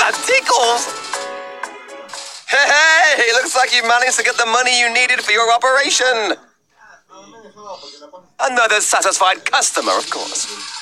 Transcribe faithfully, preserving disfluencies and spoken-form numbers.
that tickles! Hey, hey, looks like you managed to get the money you needed for your operation. Another satisfied customer, of course.